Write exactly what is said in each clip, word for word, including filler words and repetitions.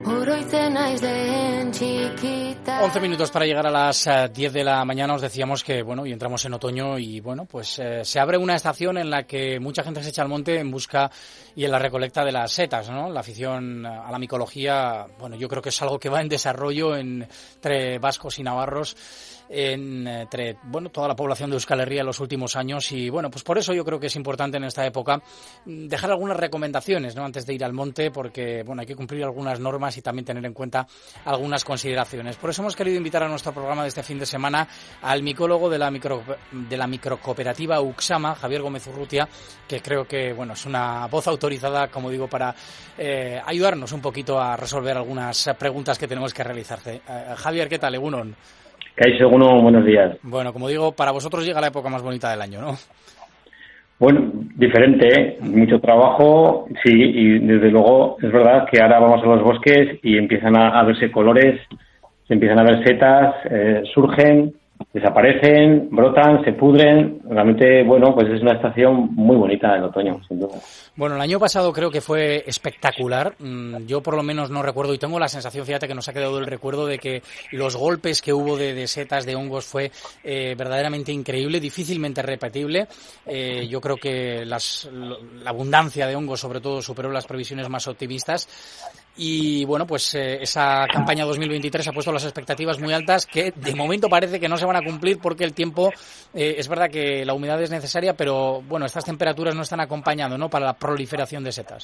once minutos para llegar a las diez de la mañana. Os decíamos que, bueno, y entramos en otoño y, bueno, pues eh, se abre una estación en la que mucha gente se echa al monte en busca y en la recolecta de las setas, ¿no? La afición a la micología, bueno, yo creo que es algo que va en desarrollo entre vascos y navarros, entre, bueno, toda la población de Euskal Herria en los últimos años y, bueno, pues por eso yo creo que es importante en esta época dejar algunas recomendaciones, ¿no? Antes de ir al monte, porque, bueno, hay que cumplir algunas normas y también tener en cuenta algunas consideraciones. Por eso hemos querido invitar a nuestro programa de este fin de semana al micólogo de la micro, de la microcooperativa Uxama, Javier Gómez Urrutia, que creo que, bueno, es una voz autorizada, como digo, para eh, ayudarnos un poquito a resolver algunas preguntas que tenemos que realizarse. Eh, Javier, ¿qué tal? Egunon. Kaixo, Egunon, buenos días. Bueno, como digo, para vosotros llega la época más bonita del año, ¿no? Bueno, diferente, ¿eh? Mucho trabajo, sí, y desde luego es verdad que ahora vamos a los bosques y empiezan a, a verse colores, se empiezan a ver setas, eh, surgen, desaparecen, brotan, se pudren. Realmente, bueno, pues es una estación muy bonita en otoño, sin duda. Bueno, el año pasado creo que fue espectacular. Yo por lo menos no recuerdo y tengo la sensación, fíjate que nos ha quedado el recuerdo de que los golpes que hubo de, de setas, de hongos, fue eh, verdaderamente increíble, difícilmente repetible. Eh, yo creo que las, la abundancia de hongos sobre todo superó las previsiones más optimistas. Y bueno, pues eh, esa campaña dos mil veintitrés ha puesto las expectativas muy altas que de momento parece que no se van a cumplir porque el tiempo, eh, es verdad que la humedad es necesaria, pero bueno, estas temperaturas no están acompañando, ¿no?, para la proliferación de setas.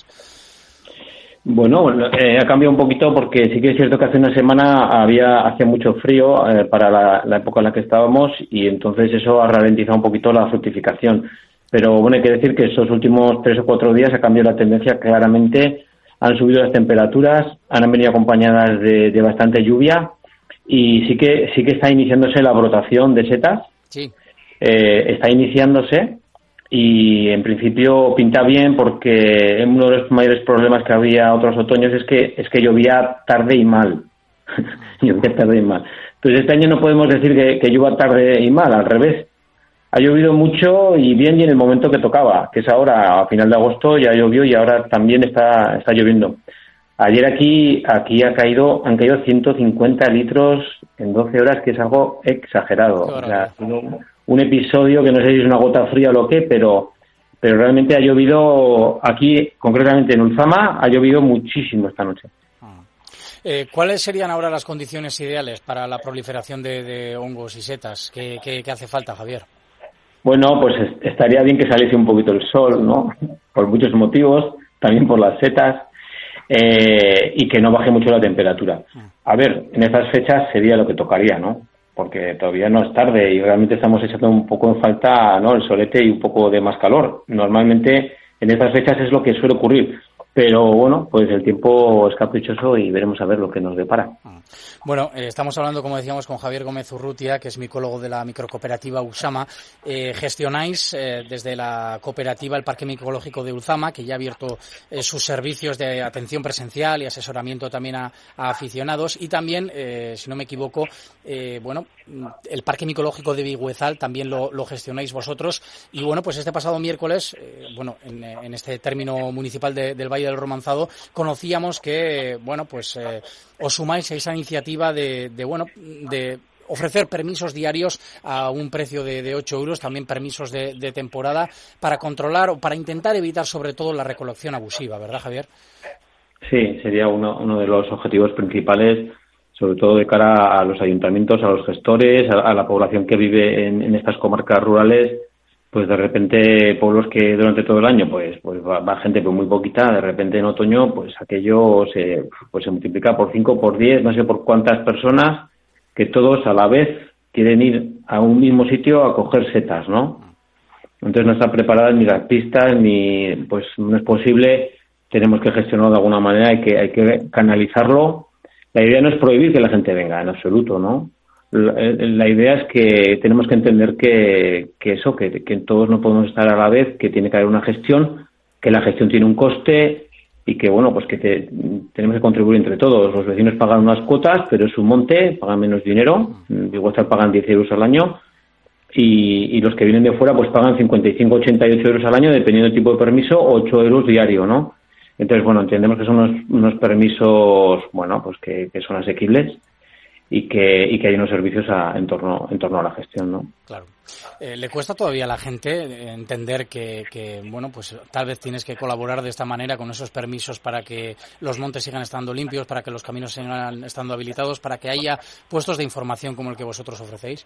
Bueno, eh, ha cambiado un poquito porque sí que es cierto que hace una semana había hacía mucho frío eh, para la, la época en la que estábamos y entonces eso ha ralentizado un poquito la fructificación. Pero bueno, hay que decir que estos últimos tres o cuatro días ha cambiado la tendencia claramente. Han subido las temperaturas, han venido acompañadas de, de bastante lluvia y sí que sí que está iniciándose la brotación de setas. Sí. Eh, está iniciándose y en principio pinta bien porque uno de los mayores problemas que había otros otoños es que es que llovía tarde y mal. llovía tarde y mal. Entonces este año no podemos decir que, que llueva tarde y mal, al revés. Ha llovido mucho y bien y en el momento que tocaba, que es ahora, a final de agosto ya llovió y ahora también está está lloviendo. Ayer aquí aquí ha caído han caído ciento cincuenta litros en doce horas, que es algo exagerado. O sea, un, un episodio que no sé si es una gota fría o lo que, pero pero realmente ha llovido aquí, concretamente en Ulzama, ha llovido muchísimo esta noche. Eh, ¿Cuáles serían ahora las condiciones ideales para la proliferación de, de hongos y setas? ¿Qué, qué, qué hace falta, Javier? Bueno, pues estaría bien que saliese un poquito el sol, ¿no? Por muchos motivos, también por las setas, eh, y que no baje mucho la temperatura. A ver, en estas fechas sería lo que tocaría, ¿no? Porque todavía no es tarde y realmente estamos echando un poco en falta, ¿no?, el solete y un poco de más calor. Normalmente en estas fechas es lo que suele ocurrir. Pero bueno, pues el tiempo es caprichoso y veremos a ver lo que nos depara. Bueno, eh, estamos hablando, como decíamos, con Javier Gómez Urrutia, que es micólogo de la microcooperativa Uxama. Eh, gestionáis eh, desde la cooperativa el Parque Micológico de Ulzama, que ya ha abierto eh, sus servicios de atención presencial y asesoramiento también a, a aficionados. Y también, eh, si no me equivoco, eh, bueno, el Parque Micológico de Biguezal también lo, lo gestionáis vosotros. Y bueno, pues este pasado miércoles, eh, bueno, en, en este término municipal de, del Valle del Romanzado, conocíamos que, bueno, pues eh, os sumáis a esa iniciativa de, de, bueno, de ofrecer permisos diarios a un precio de, de ocho euros, también permisos de, de temporada, para controlar o para intentar evitar sobre todo la recolección abusiva, ¿verdad, Javier? Sí, sería uno, uno de los objetivos principales, sobre todo de cara a los ayuntamientos, a los gestores, a, a la población que vive en, en estas comarcas rurales. Pues de repente pueblos que durante todo el año pues pues va, va gente pues muy poquita, de repente en otoño pues aquello se pues se multiplica por cinco, por diez, no sé por cuántas personas, que todos a la vez quieren ir a un mismo sitio a coger setas, ¿no? Entonces no están preparadas ni las pistas, ni pues no es posible, tenemos que gestionarlo de alguna manera, hay que hay que canalizarlo. La idea no es prohibir que la gente venga, en absoluto, ¿no? La, la idea es que tenemos que entender que, que eso, que, que todos no podemos estar a la vez, que tiene que haber una gestión, que la gestión tiene un coste y que, bueno, pues que te, tenemos que contribuir entre todos. Los vecinos pagan unas cuotas, pero es un monte, pagan menos dinero, igual pagan diez euros al año y, y los que vienen de fuera pues pagan cincuenta y cinco, ochenta y ocho euros al año, dependiendo del tipo de permiso, ocho euros diario, ¿no? Entonces, bueno, entendemos que son unos, unos permisos, bueno, pues que, que son asequibles y que y que hay unos servicios a, en torno en torno a la gestión, ¿no? Claro. Eh, ¿Le cuesta todavía a la gente entender que, que, bueno, pues tal vez tienes que colaborar de esta manera con esos permisos para que los montes sigan estando limpios, para que los caminos sigan estando habilitados, para que haya puestos de información como el que vosotros ofrecéis?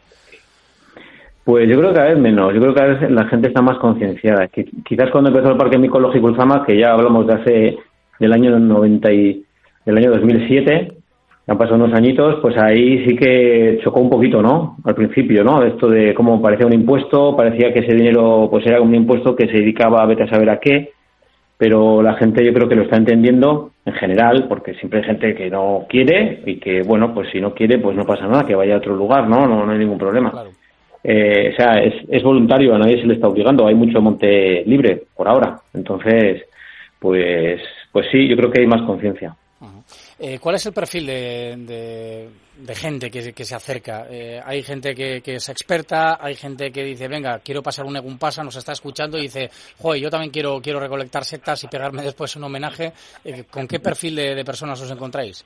Pues yo creo que cada vez menos. Yo creo que cada vez la gente está más concienciada. Quizás cuando empezó el Parque Micológico Ulzama, que ya hablamos de hace del año noventa y del año dos mil siete, han pasado unos añitos, pues ahí sí que chocó un poquito, ¿no? Al principio, ¿no? Esto de cómo parecía un impuesto, parecía que ese dinero pues era un impuesto que se dedicaba a vete a saber a qué, pero la gente yo creo que lo está entendiendo en general, porque siempre hay gente que no quiere y que, bueno, pues si no quiere, pues no pasa nada, que vaya a otro lugar, ¿no? No, no hay ningún problema. Claro. Eh, o sea, es, es voluntario, a nadie se le está obligando, hay mucho monte libre por ahora, entonces, pues, pues sí, yo creo que hay más conciencia. Uh-huh. Eh, ¿Cuál es el perfil de, de, de gente que, que se acerca? Eh, hay gente que, que es experta, hay gente que dice, venga, quiero pasar un Egun Pasa, nos está escuchando y dice, joder, yo también quiero quiero recolectar setas y pegarme después un homenaje. Eh, ¿Con qué perfil de, de personas os encontráis?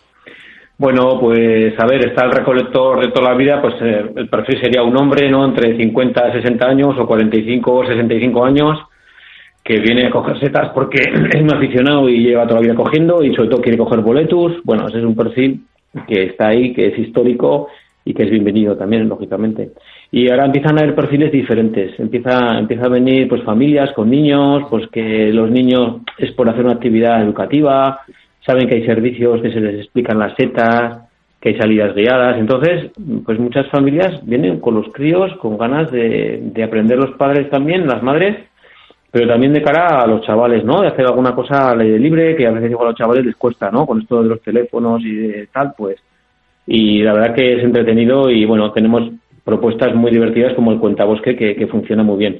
Bueno, pues a ver, está el recolector de toda la vida, pues eh, el perfil sería un hombre, ¿no? Entre cincuenta, sesenta años o cuarenta y cinco o sesenta y cinco años, que viene a coger setas porque es un aficionado y lleva toda la vida cogiendo y sobre todo quiere coger boletus. Bueno, ese es un perfil que está ahí, que es histórico y que es bienvenido también, lógicamente. Y ahora empiezan a haber perfiles diferentes. Empieza empieza a venir pues familias con niños, pues que los niños es por hacer una actividad educativa, saben que hay servicios que se les explican las setas, que hay salidas guiadas. Entonces, pues muchas familias vienen con los críos, con ganas de, de aprender los padres también, las madres, pero también de cara a los chavales, ¿no? De hacer alguna cosa al aire libre, que a veces igual a los chavales les cuesta, ¿no? Con esto de los teléfonos y de tal, pues. Y la verdad que es entretenido y, bueno, tenemos propuestas muy divertidas como el Cuentabosque, que, que funciona muy bien.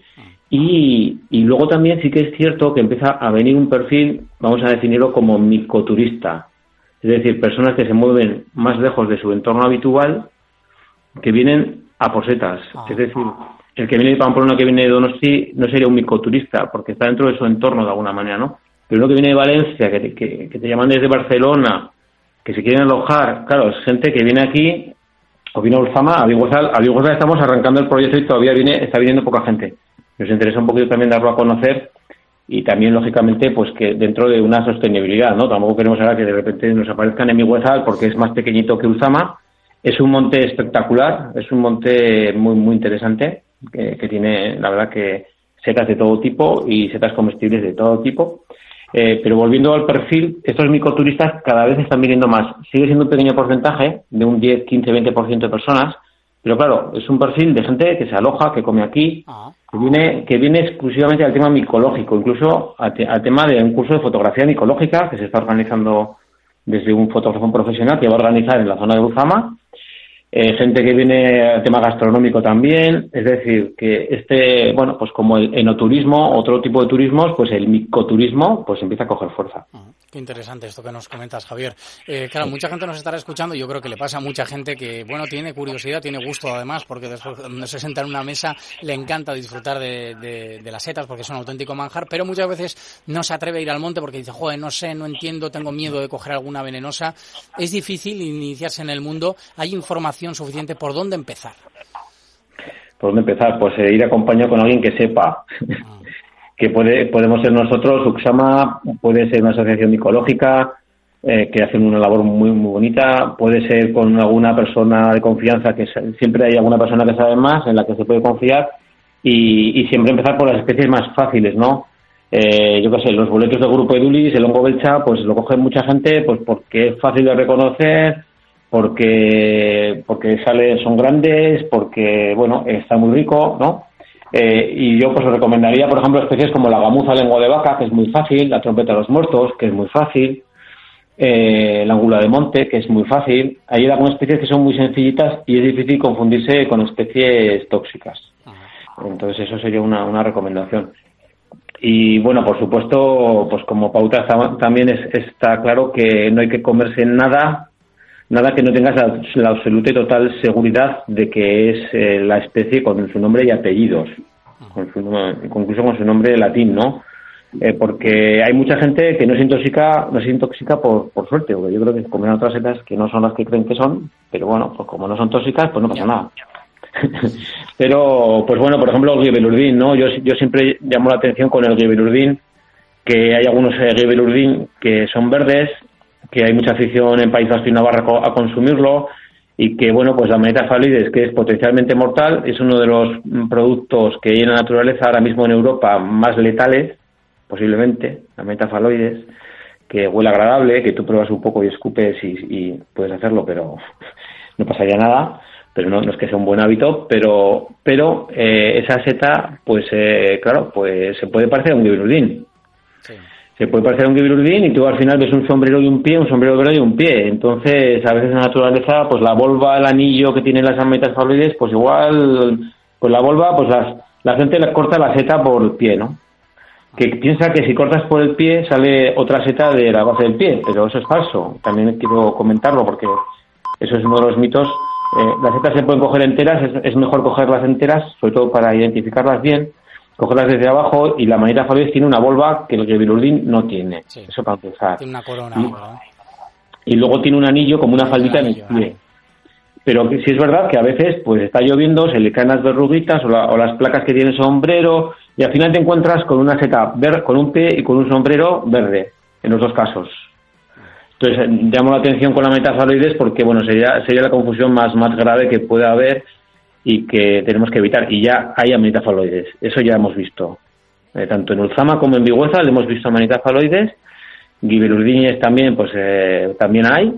Y, y luego también sí que es cierto que empieza a venir un perfil, vamos a definirlo como micoturista, es decir, personas que se mueven más lejos de su entorno habitual, que vienen a por setas. Es decir, el que viene de Pamplona, que viene de Donosti, no sería un micoturista, porque está dentro de su entorno de alguna manera, ¿no? Pero uno que viene de Valencia, que, que, que te llaman desde Barcelona, que se quieren alojar, claro, es gente que viene aquí, o viene a Ulzama, a Biguazal, a Biguazal estamos arrancando el proyecto y todavía viene está viniendo poca gente. Nos interesa un poquito también darlo a conocer y también, lógicamente, pues que dentro de una sostenibilidad, ¿no? Tampoco queremos ahora que de repente nos aparezcan en Biguazal porque es más pequeñito que Ulzama. Es un monte espectacular, es un monte muy muy interesante, que, que tiene, la verdad, que setas de todo tipo y setas comestibles de todo tipo. Eh, pero volviendo al perfil, estos micoturistas cada vez están viniendo más. Sigue siendo un pequeño porcentaje, de un diez, quince, veinte por ciento de personas, pero claro, es un perfil de gente que se aloja, que come aquí, que viene que viene exclusivamente al tema micológico, incluso al, te, al tema de un curso de fotografía micológica que se está organizando desde un fotógrafo profesional que va a organizar en la zona de Ulzama. Eh, gente que viene al tema gastronómico también, es decir, que este, bueno, pues como el enoturismo, otro tipo de turismos, pues el micoturismo, pues empieza a coger fuerza. Uh-huh. Qué interesante esto que nos comentas, Javier. Eh, claro, mucha gente nos estará escuchando y yo creo que le pasa a mucha gente que, bueno, tiene curiosidad, tiene gusto además, porque después cuando se sienta en una mesa le encanta disfrutar de, de, de las setas porque son un auténtico manjar, pero muchas veces no se atreve a ir al monte porque dice, joder, no sé, no entiendo, tengo miedo de coger alguna venenosa. Es difícil iniciarse en el mundo. Hay información suficiente. ¿Por dónde empezar? ¿Por dónde empezar? Pues eh, ir acompañado con alguien que sepa. Ah. que puede podemos ser nosotros, Uxama, puede ser una asociación micológica eh, que hacen una labor muy muy bonita, puede ser con alguna persona de confianza, que siempre hay alguna persona que sabe más, en la que se puede confiar, y, y siempre empezar por las especies más fáciles, ¿no? Eh, yo qué sé, los boletos del grupo Edulis, el hongo belcha, pues lo coge mucha gente pues porque es fácil de reconocer, porque porque sale, son grandes, porque, bueno, está muy rico, ¿no? Eh, y yo pues os recomendaría, por ejemplo, especies como la gamuza lengua de vaca, que es muy fácil, la trompeta de los muertos, que es muy fácil, eh, la angula de monte, que es muy fácil. Hay algunas especies que son muy sencillitas y es difícil confundirse con especies tóxicas. Entonces eso sería una, una recomendación. Y bueno, por supuesto, pues como pauta está, también es, está claro que no hay que comerse nada Nada que no tengas la, la absoluta y total seguridad de que es eh, la especie con su nombre y apellidos, con su, incluso con su nombre latín, ¿no? Eh, porque hay mucha gente que no se intoxica, no se intoxica por, por suerte, porque yo creo que comen otras setas que no son las que creen que son, pero bueno, pues como no son tóxicas, pues no pasa nada. Pero, pues bueno, por ejemplo, el Guibelourdin, ¿no? Yo, yo siempre llamo la atención con el Guibelourdin, que hay algunos eh, Guibelourdin que son verdes, que hay mucha afición en País Vasco y Navarra a consumirlo, y que, bueno, pues la Amanita phalloides, que es potencialmente mortal, es uno de los productos que hay en la naturaleza ahora mismo en Europa más letales, posiblemente, la Amanita phalloides, que huele agradable, que tú pruebas un poco y escupes y, y puedes hacerlo, pero no pasaría nada. Pero no, no es que sea un buen hábito, pero pero eh, esa seta, pues eh, claro, pues se puede parecer a un Guibelourdin. Sí. Se puede parecer a un Guibelourdin y tú al final ves un sombrero y un pie, un sombrero verde y un pie. Entonces, a veces en la naturaleza, pues la volva, el anillo que tienen las Amanitas phalloides, pues igual, pues la volva, pues las, la gente le corta la seta por el pie, ¿no? Que piensa que si cortas por el pie sale otra seta de la base del pie, pero eso es falso. También quiero comentarlo porque eso es uno de los mitos. Eh, las setas se pueden coger enteras, es, es mejor cogerlas enteras, sobre todo para identificarlas bien, cogerlas desde abajo, y la Amanita phalloides tiene una volva que el Guibelourdin no tiene. Sí. Eso para empezar. Tiene una corona, y, ¿verdad? Y luego tiene un anillo como una faldita en el pie. Pero que, sí es verdad que a veces pues está lloviendo, se le caen las verruguitas o, la, o las placas que tiene el sombrero, y al final te encuentras con una seta verde, con un pie y con un sombrero verde, en los dos casos. Entonces, llamo la atención con la Amanita phalloides porque, bueno, sería sería la confusión más, más grave que pueda haber y que tenemos que evitar. Y ya hay Amanita phalloides, eso ya hemos visto. Eh, tanto en Ulzama como en Vigüeza le hemos visto Amanita phalloides. Guibelourdines también, pues eh, también hay.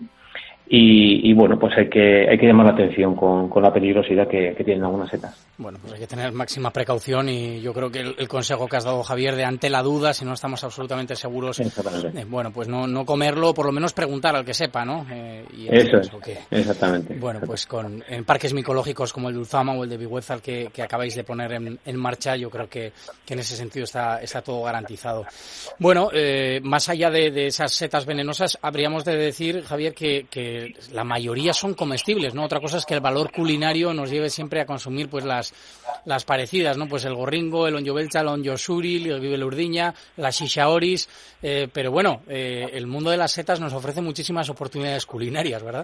Y, y bueno, pues hay que hay que llamar la atención con, con la peligrosidad que, que tienen algunas setas. Bueno, pues hay que tener máxima precaución, y yo creo que el, el consejo que has dado, Javier, de ante la duda, si no estamos absolutamente seguros, eh, bueno, pues no no comerlo, por lo menos preguntar al que sepa, ¿no? Eh, y eso es, que, exactamente. Bueno, pues con en parques micológicos como el de Ulzama o el de Vigüeza, el que, que acabáis de poner en, en marcha, yo creo que, que en ese sentido está está todo garantizado. Bueno, eh, más allá de, de esas setas venenosas, habríamos de decir, Javier, que, que la mayoría son comestibles, ¿no? Otra cosa es que el valor culinario nos lleve siempre a consumir pues las las parecidas, ¿no? Pues el gorringo, el onjobelcha, el onjosuril, el Guibelourdiña, las xixaoris, eh, pero bueno, eh, el mundo de las setas nos ofrece muchísimas oportunidades culinarias, ¿verdad?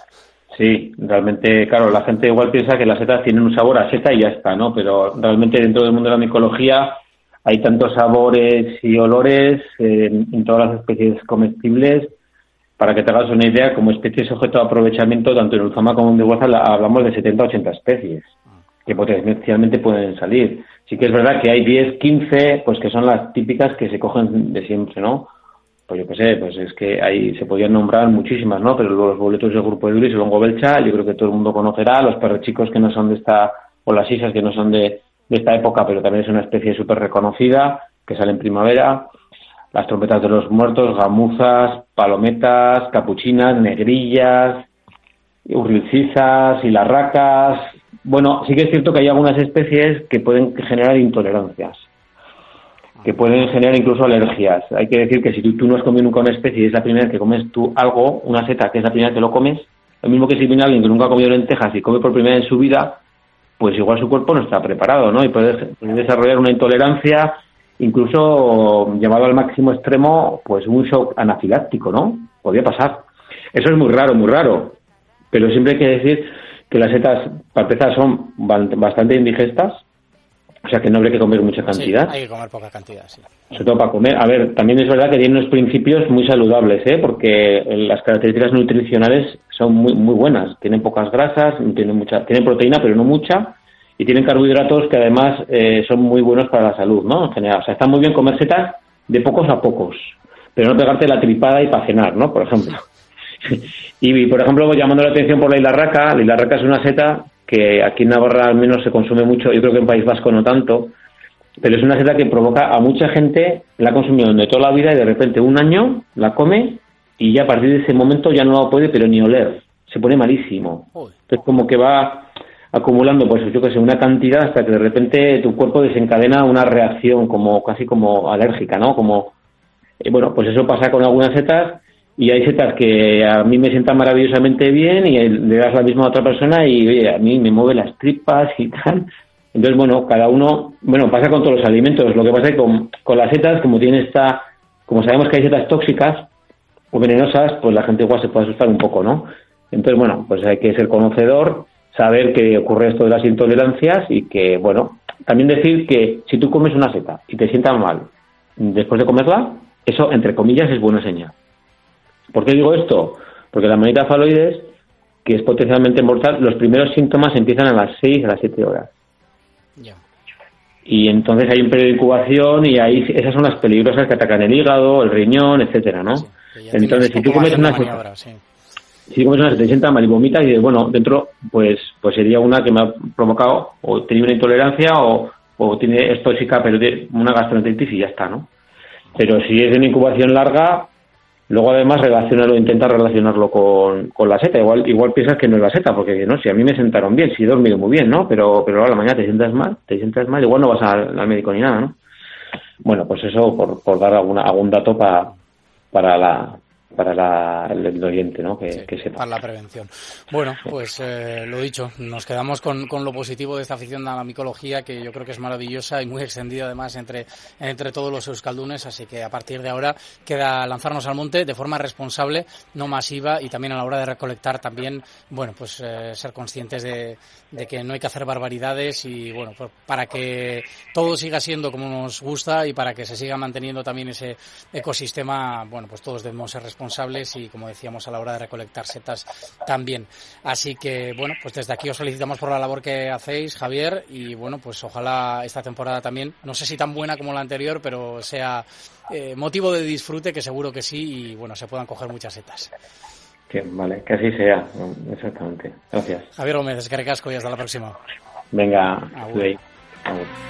Sí, realmente, claro, la gente igual piensa que las setas tienen un sabor a seta y ya está, ¿no? Pero realmente dentro del mundo de la micología hay tantos sabores y olores eh, en todas las especies comestibles. Para que te hagas una idea, como especies objeto de aprovechamiento, tanto en Ulzama como en Vigüeza hablamos de setenta a ochenta especies que potencialmente pueden salir. Sí que es verdad que hay diez, quince, pues que son las típicas que se cogen de siempre, ¿no? Pues yo qué sé, pues es que ahí se podían nombrar muchísimas, ¿no? Pero los boletos del grupo de Duris, el onjobelcha, yo creo que todo el mundo conocerá, los perrechicos que no son de esta, o las isas que no son de, de esta época, pero también es una especie súper reconocida, que sale en primavera. Las trompetas de los muertos, gamuzas, palometas, capuchinas, negrillas, urlicizas y las racas. Bueno, sí que es cierto que hay algunas especies que pueden generar intolerancias, que pueden generar incluso alergias. Hay que decir que si tú, tú no has comido nunca una especie y es la primera vez que comes tú algo, una seta, que es la primera vez que lo comes, lo mismo que si viene alguien que nunca ha comido lentejas y come por primera vez en su vida, pues igual su cuerpo no está preparado, ¿no? Y puede, puede desarrollar una intolerancia, incluso llevado al máximo extremo, pues un shock anafiláctico, ¿no? Podría pasar. Eso es muy raro, muy raro. Pero siempre hay que decir que las setas, para empezar, son bastante indigestas, o sea que no habría que comer mucha cantidad. Sí, hay que comer poca cantidad, sí. Sobre todo para comer. A ver, también es verdad que tienen unos principios muy saludables, ¿eh? Porque las características nutricionales son muy muy buenas. Tienen pocas grasas, tienen mucha, tienen proteína, pero no mucha. Y tienen carbohidratos que además eh, son muy buenos para la salud, ¿no? En general, o sea, está muy bien comer setas de pocos a pocos, pero no pegarte la tripada y para cenar, ¿no? Por ejemplo. y, por ejemplo, llamando la atención por la hilarraca, la hilarraca es una seta que aquí en Navarra al menos se consume mucho, yo creo que en País Vasco no tanto, pero es una seta que provoca a mucha gente, la ha consumido de toda la vida y de repente un año la come y ya a partir de ese momento ya no la puede pero ni oler, se pone malísimo. Entonces como que va acumulando, pues yo que sé, una cantidad hasta que de repente tu cuerpo desencadena una reacción como casi como alérgica, ¿no? Como, eh, bueno, pues eso pasa con algunas setas y hay setas que a mí me sientan maravillosamente bien y le das la misma a otra persona y, oye, a mí me mueve las tripas y tal. Entonces, bueno, cada uno, bueno, pasa con todos los alimentos. Lo que pasa es que con, con las setas, como tienen esta, como sabemos que hay setas tóxicas o venenosas, pues la gente igual se puede asustar un poco, ¿no? Entonces, bueno, pues hay que ser conocedor, saber que ocurre esto de las intolerancias y que, bueno, también decir que si tú comes una seta y te sientas mal después de comerla, eso, entre comillas, es buena señal. ¿Por qué digo esto? Porque la manita faloides, que es potencialmente mortal, los primeros síntomas empiezan a las seis, a las siete horas. Yeah. Y entonces hay un periodo de incubación y ahí esas son las peligrosas que atacan el hígado, el riñón, etcétera, ¿no? Sí, entonces, si tú comes una seta, sí. si comes una seta, te sientas mal y vomitas y dices, bueno, dentro, pues pues sería una que me ha provocado o tenía una intolerancia o, o tiene es tóxica, pero tiene una gastroenteritis y ya está, ¿no? Pero si es una incubación larga, luego además relacionarlo, intentar relacionarlo con, con la seta. Igual igual piensas que no es la seta, porque no, si a mí me sentaron bien, si he dormido muy bien, ¿no? Pero pero a la mañana te sientas mal, te sientas mal, igual no vas al, al médico ni nada, ¿no? Bueno, pues eso por, por dar alguna, algún dato para para la para la, el, el oyente, ¿no? Que, sí, que sepa. Para la prevención. Bueno, pues eh, lo dicho, nos quedamos con, con lo positivo de esta afición a la micología, que yo creo que es maravillosa y muy extendida además entre, entre todos los euskaldunes, así que a partir de ahora queda lanzarnos al monte de forma responsable, no masiva, y también a la hora de recolectar también, bueno, pues eh, ser conscientes de, de que no hay que hacer barbaridades y, bueno, pues para que todo siga siendo como nos gusta y para que se siga manteniendo también ese ecosistema, bueno, pues todos debemos ser responsables y, como decíamos, a la hora de recolectar setas también. Así que, bueno, pues desde aquí os felicitamos por la labor que hacéis, Javier, y bueno, pues ojalá esta temporada también, no sé si tan buena como la anterior, pero sea eh, motivo de disfrute, que seguro que sí, y bueno, se puedan coger muchas setas. Que, vale, que así sea, exactamente. Gracias. Javier Gómez, eskerrik asko y hasta la próxima. Venga, a